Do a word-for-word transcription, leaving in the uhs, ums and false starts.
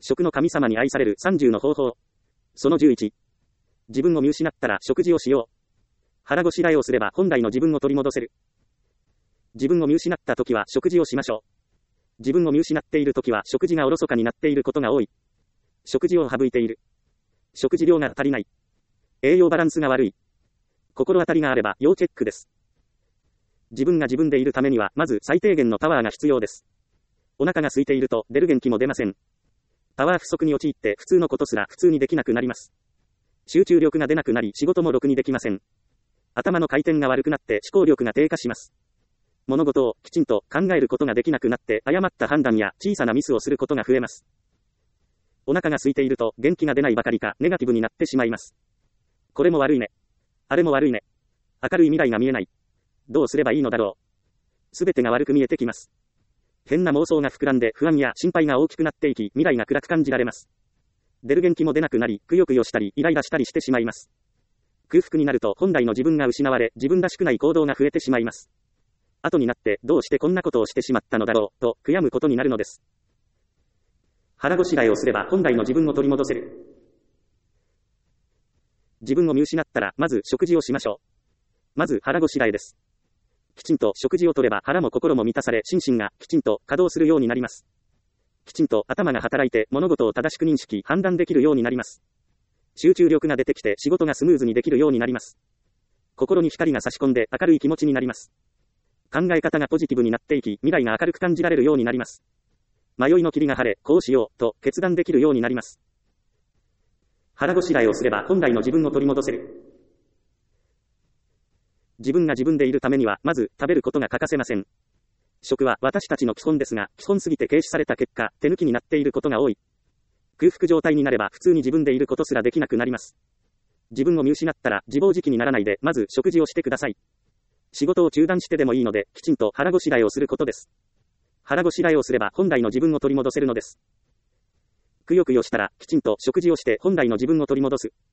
食の神様に愛されるさんじゅうの方法。そのじゅういち。自分を見失ったら食事をしよう。腹ごしらえをすれば本来の自分を取り戻せる。自分を見失った時は食事をしましょう。自分を見失っている時は食事がおろそかになっていることが多い。食事を省いている。食事量が足りない。栄養バランスが悪い。心当たりがあれば要チェックです。自分が自分でいるためにはまず最低限のパワーが必要です。お腹が空いていると出る元気も出ません。パワー不足に陥って普通のことすら普通にできなくなります。集中力が出なくなり仕事もろくにできません。頭の回転が悪くなって思考力が低下します。物事をきちんと考えることができなくなって誤った判断や小さなミスをすることが増えます。お腹が空いていると元気が出ないばかりかネガティブになってしまいます。これも悪いね。あれも悪いね。明るい未来が見えない。どうすればいいのだろう。すべてが悪く見えてきます。変な妄想が膨らんで不安や心配が大きくなっていき、未来が暗く感じられます。出る元気も出なくなり、くよくよしたり、イライラしたりしてしまいます。空腹になると本来の自分が失われ、自分らしくない行動が増えてしまいます。後になって、どうしてこんなことをしてしまったのだろう、と悔やむことになるのです。腹ごしらえをすれば本来の自分を取り戻せる。自分を見失ったら、まず食事をしましょう。まず腹ごしらえです。きちんと食事をとれば腹も心も満たされ、心身がきちんと稼働するようになります。きちんと頭が働いて物事を正しく認識、判断できるようになります。集中力が出てきて仕事がスムーズにできるようになります。心に光が差し込んで明るい気持ちになります。考え方がポジティブになっていき、未来が明るく感じられるようになります。迷いの霧が晴れ、こうしよう、と決断できるようになります。腹ごしらえをすれば本来の自分を取り戻せる。自分が自分でいるためには、まず食べることが欠かせません。食は私たちの基本ですが、基本すぎて軽視された結果、手抜きになっていることが多い。空腹状態になれば普通に自分でいることすらできなくなります。自分を見失ったら自暴自棄にならないで、まず食事をしてください。仕事を中断してでもいいので、きちんと腹ごしらえをすることです。腹ごしらえをすれば本来の自分を取り戻せるのです。くよくよしたら、きちんと食事をして本来の自分を取り戻す。